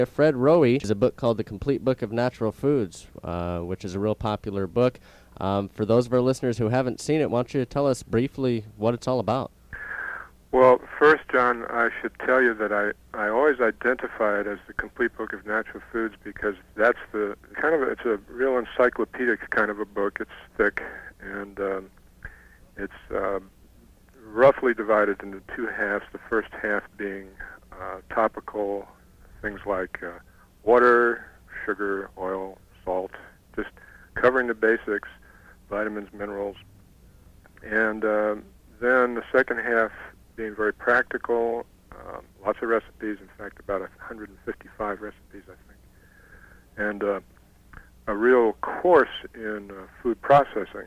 Fred Rowe is a book called The Complete Book of Natural Foods, which is a real popular book. For those of our listeners who haven't seen it, why don't you tell us briefly what it's all about? Well, first, John, I should tell you that I always identify it as the Complete Book of Natural Foods because that's the it's a real encyclopedic kind of a book. It's thick, and it's roughly divided into two halves, the first half being topical things like water, sugar, oil, salt, just covering the basics, vitamins, minerals. And then the second half being very practical, lots of recipes, in fact about 155 recipes, I think, and a real course in food processing,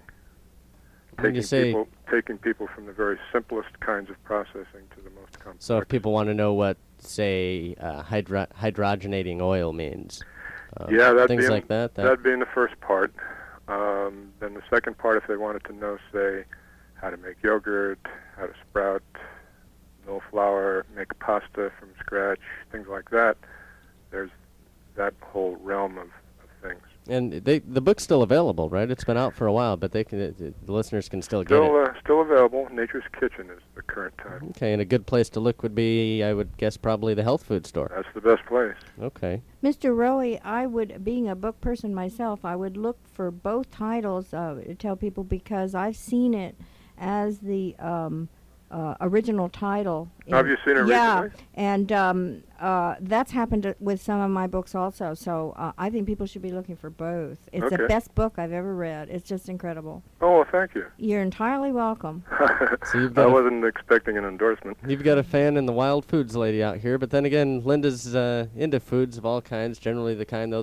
taking people from the very simplest kinds of processing to the most complex. So if people want to know what, say, hydrogenating oil means, things like that. That'd be in the first part. Then the second part, if they wanted to know, say, how to make yogurt, how to sprout, mill flour, make pasta from scratch, things like that, there's that whole realm of things. And the book's still available, right? It's been out for a while, but the listeners can still get it. Still available. Nature's Kitchen is the current title. Okay, and a good place to look would be, I would guess, probably the health food store. That's the best place. Okay. Mr. Rowe, being a book person myself, I would look for both titles to tell people because I've seen it as the original title. Have you seen it recently? Yeah, and that's happened with some of my books also. So I think people should be looking for both. It's the best book I've ever read. It's just incredible. Oh, well, thank you. You're entirely welcome. So I wasn't expecting an endorsement. You've got a fan in the wild foods lady out here, but then again, Linda's into foods of all kinds, generally the kind, though,